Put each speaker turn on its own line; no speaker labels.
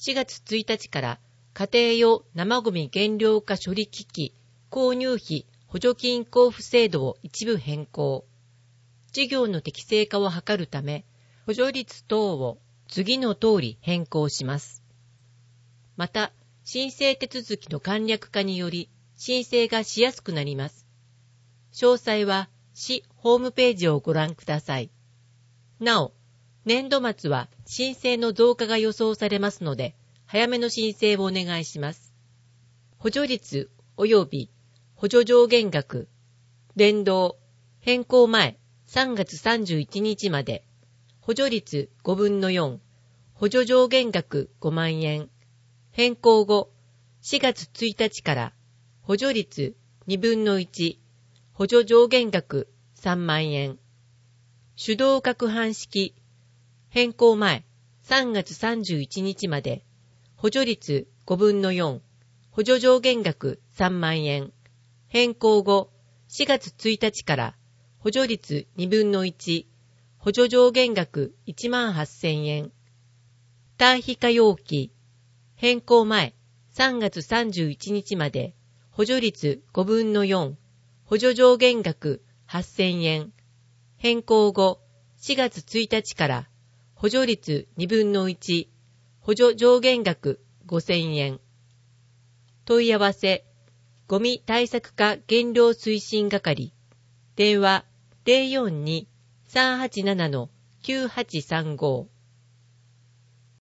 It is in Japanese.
4月1日から家庭用生ゴミ減量化処理機器購入費補助金交付制度を一部変更。事業の適正化を図るため、補助率等を次の通り変更します。また、申請手続きの簡略化により申請がしやすくなります。詳細は市ホームページをご覧ください。なお、年度末は申請の増加が予想されますので、早めの申請をお願いします。補助率及び補助上限額、連動、変更前3月31日まで、補助率5分の4、補助上限額5万円、変更後4月1日から補助率2分の1、補助上限額3万円、手動攪拌式、変更前3月31日まで、補助率5分の4、補助上限額3万円、変更後4月1日から補助率2分の1、補助上限額1万8000円、堆肥化容器、変更前3月31日まで、補助率5分の4、補助上限額8000円、変更後4月1日から補助率2分の1、補助上限額5000円。問い合わせ、ゴミ対策課減量推進係、電話 042-387-9835